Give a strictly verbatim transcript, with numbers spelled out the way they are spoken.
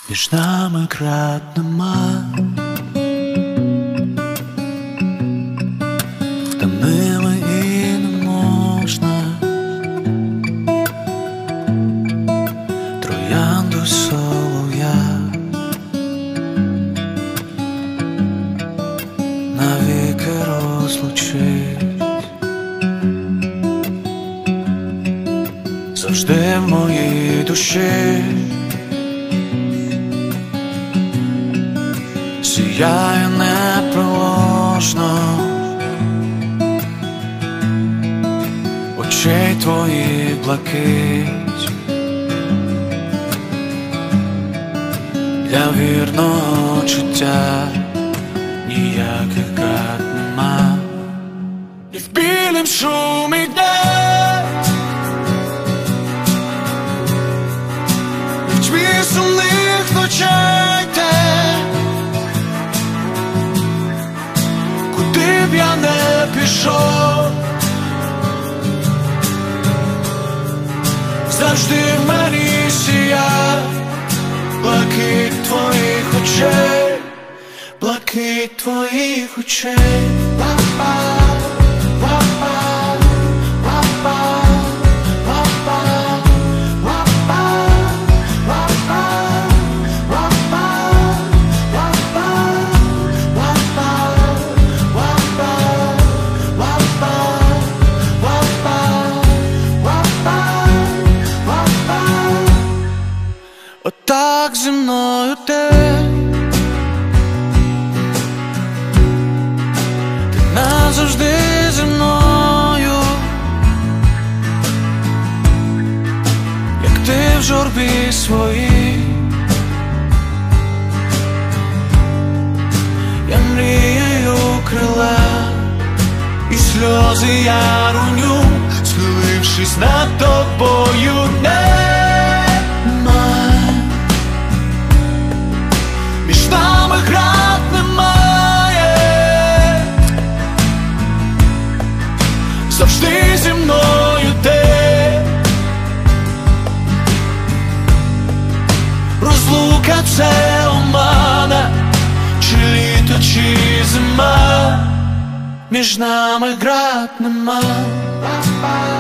Між нами крат нема, втомили і не можна. Троянду солов'я навіки розлучить. Завжди в моїй душі сіяє неприложно очей твої блакить. Для вірного чуття ніяких крат нема. І в білім шумі гнать, і в тьмі сумних ночей те, куди б я не пішов, завжди в мені сіяє блакить твоїх очей, блакить твоїх очей. Ла-па, ла-па, ла-па, ла-па, ла-па, ла-па, ла-па, ла-па, ла-па, ла-па, ла-па, ла-па, ла-па. Отак зі мною ти, ти назавжди зі мною, як ти в журбі своїй. Я мріяю крила, і сльози я роню, схилившись над тобою. Між нами град немає, завжди зі мною ти. Розлука — це омана, чи літо, чи зима, між нами град нема.